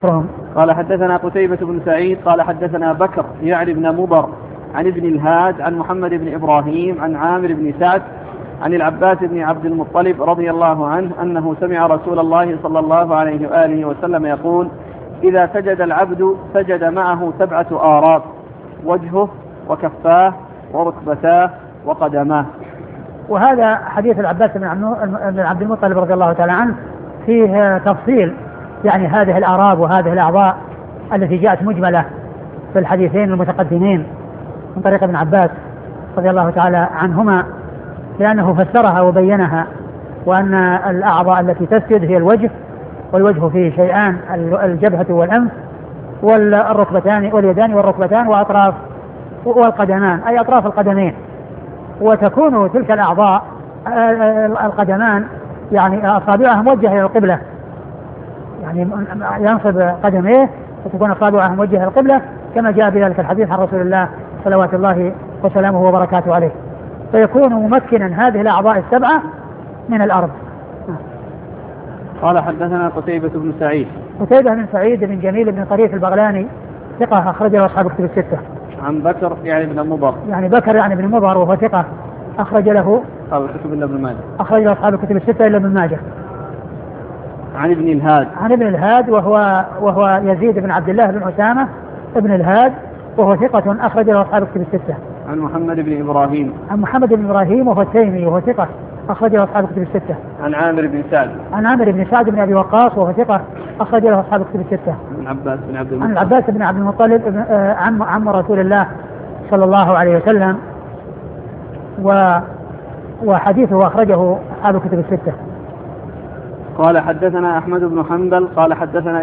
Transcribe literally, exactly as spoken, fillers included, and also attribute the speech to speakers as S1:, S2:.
S1: قال حدثنا قتيبة بن سعيد قال حدثنا بكر يعني بن مضر عن ابن الهاد عن محمد بن إبراهيم عن عامر بن سعد عن العباس بن عبد المطلب رضي الله عنه أنه سمع رسول الله صلى الله عليه وآله وسلم يقول: إذا سجد العبد سجد معه سبعة آراب: وجهه وكفاه وركبتاه وقدماه.
S2: وهذا حديث العباس بن عبد المطلب رضي الله تعالى عنه فيه تفصيل يعني هذه الآراب وهذه الأعضاء التي جاءت مجملة في الحديثين المتقدمين من طريق ابن عباس رضي الله تعالى عنهما، لأنه فسرها وبينها، وأن الأعضاء التي تسجد هي الوجه، والوجه فيه شيئان: الجبهة والأنف والركبتان واليدان والركبتان وأطراف والقدمان، أي أطراف القدمين. وتكون تلك الأعضاء القدمان يعني أصابعها موجهة إلى القبلة، يعني ينصب قدميه وتكون أصابعها موجهة إلى القبلة، كما جاء بذلك الحديث عن رسول الله صلوات الله وسلامه وبركاته عليه، فيكون ممكنا هذه الأعضاء السبعة من الأرض.
S1: قال حدثنا قتيبة بن سعيد
S2: قتيبة بن سعيد بن جميل بن طريف البغلاني ثقة أخرج له أصحاب الكتب الستة.
S1: عن بكر يعني بن مضر
S2: يعني بكر يعني بن مضر وهو ثقة أخرج له
S1: أصحاب الكتب إلا ابن ماجه
S2: أخرج له أصحاب الكتب الستة إلا ابن ماجه.
S1: عن ابن الهاد
S2: عن ابن الهاد وهو وهو يزيد بن عبد الله بن أسامة ابن الهاد وهو ثقة أخرج له أصحاب الكتب الستة.
S1: عن محمد بن إبراهيم
S2: عن محمد بن إبراهيم وهو التيمي وهو ثقة أخرج له أصحاب الكتب الستة.
S1: عن عامر بن سعد
S2: عن عامر بن سعد بن أبي وقاص وهو ثقة أخرج له أصحاب الكتب الستة.
S1: عن العباس بن عبد المطلب
S2: عن العباس بن عبد المطلب عم عم رسول الله صلى الله عليه وسلم، و وحديثه أخرجه أصحاب الكتب الستة.
S1: قال حدثنا أحمد بن حنبل قال حدثنا